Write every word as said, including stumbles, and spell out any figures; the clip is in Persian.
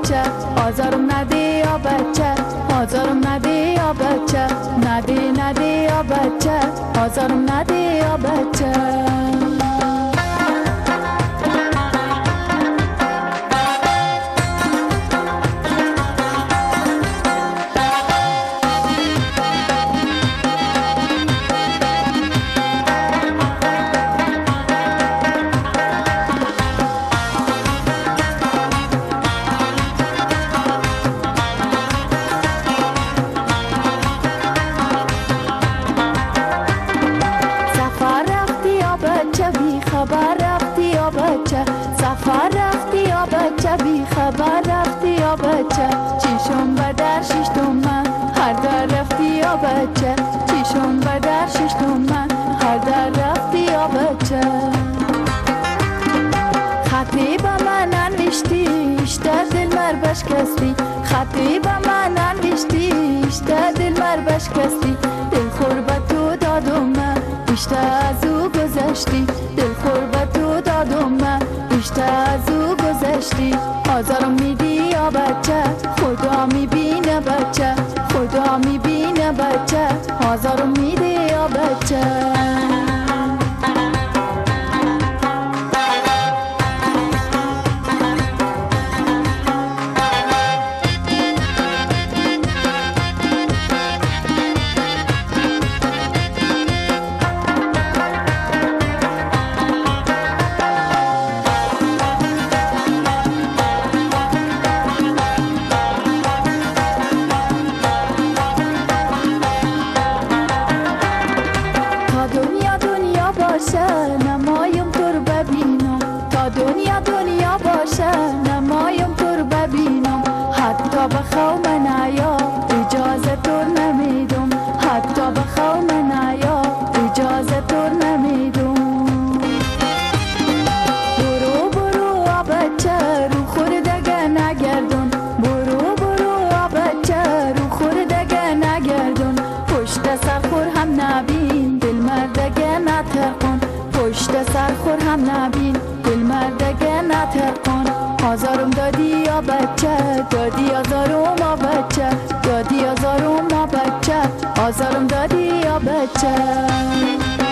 بچه آزارم نده یا بچه آزارم نده یا بچه نده نده یا بچه آزارم نده یا بچه خبر رفتی یا بچه سفر رفتی یا بچه بی خبر رفتی یا بچه چیشم به در ششتم من هر در رفتی یا بچه چیشم به در ششتم من هر در رفتی یا بچه خطی به من انوشتی اشته دل مر بشکستی خطی به من انوشتی اشته دل مر بشکستی دل خور به تو دادم من اشته از او گذشتی دل خور به تو دادم من اشته از او گذشتی آزارم میدی یا بچه خدا میبینه بچه خدا میبینه بچه آزارم میدی یا بچه نمایم تور ببینم تا دنیا دنیا باشه نمایم تور ببینم حتی بخوام نیا اجازه تور نمیدم حتی بخوام نیا اجازه تور نمیدم برو برو بچه رو خوردگه نگردون برو برو بچه رو خوردگه نگردون پشت سر خور هم نبین دل مردگه نترکن پشت سر خور هم نبین دل مردگه نترکن آزارم دادی یا بچه دادی آزارم یا بچه دادی آزارم یا بچه آزارم دادی یا بچه